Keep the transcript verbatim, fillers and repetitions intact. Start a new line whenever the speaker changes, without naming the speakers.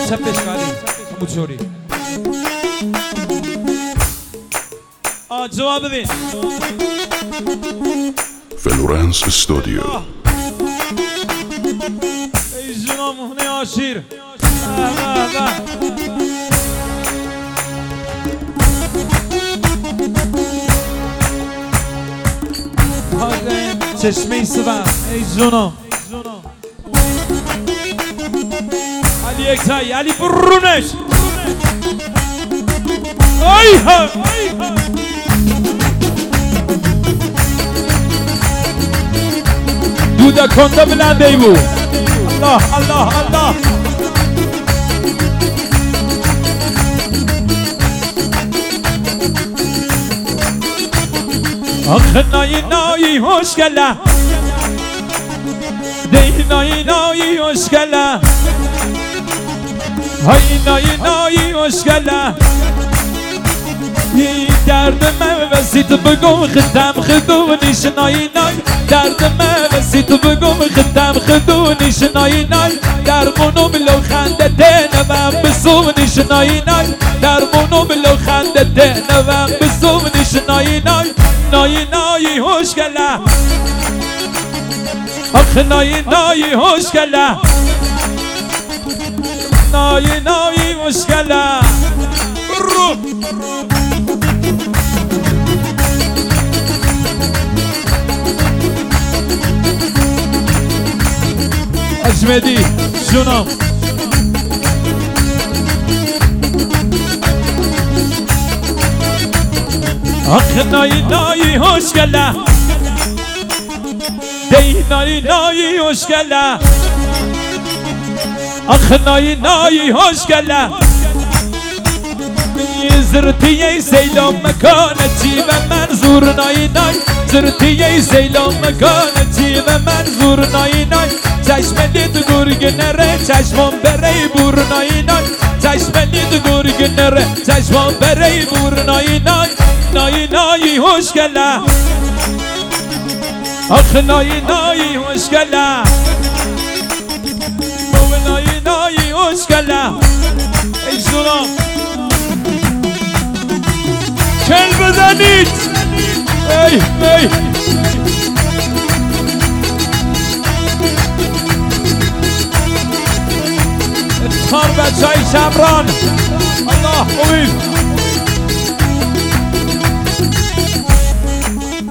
چپش کاری موچوری آه جواب ببین
فلورنس استودیو
ای جنام هنه آشیر چشمه سبا ای جنام علی اکتایی علی برونش ای ها دودا کنده بلنده ای بود الله الله الله آخه نایی نایی هشگله دی نایی نایی هشگله های نایی نایی هشگله یه درد من وسی تو بگم خدم خدونیش نایی نایی درد من وسی تو بگم خدم خدونیش نایی نایی درمونو بلو خنده دنوم بسونیش نایی نایی درمونو بلو خنده دنوم بسونیش نایی نایی نایی نایی هشگله آخه نایی نایی هشگله نایی نایی هشگله رو اجمدی جونم آخه نایی نایی هشگله دی نایی نایی هشگله آخه نایی نایی هشگله زرتی ای سیلام مکانتی و منظور نایی نایی زرتی ای سیلام مکانتی و منظور نایی نایی چشم دید گرگ نره چشمم بره بور نایی نایی چشم دید گرگ نره چشمم بره بور نایی نایی نایی نایی هشگله آخه نایی نایی هشگله نایی نایی هشگله ای جونم کل بزنید ای ای اتخار بچه های شمران الله امید